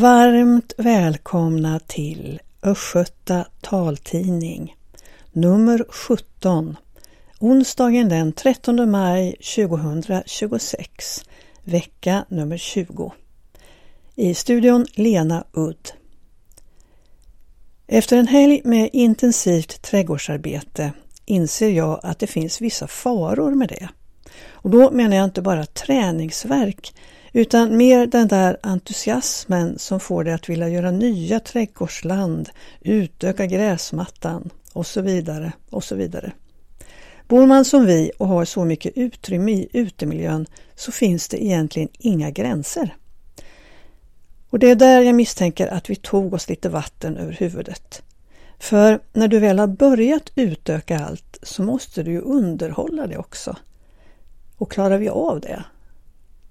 Varmt välkomna till Östgöta taltidning nummer 17, onsdagen den 13 maj 2026, vecka nummer 20. I studion Lena Udd. Efter en helg med intensivt trädgårdsarbete inser jag att det finns vissa faror med det. Och då menar jag inte bara träningsverk utan mer den där entusiasmen som får dig att vilja göra nya trädgårdsland, utöka gräsmattan och så vidare och så vidare. Bor man som vi och har så mycket utrymme i utemiljön så finns det egentligen inga gränser. Och det är där jag misstänker att vi tog oss lite vatten över huvudet. För när du väl har börjat utöka allt så måste du ju underhålla det också. Och klarar vi av det?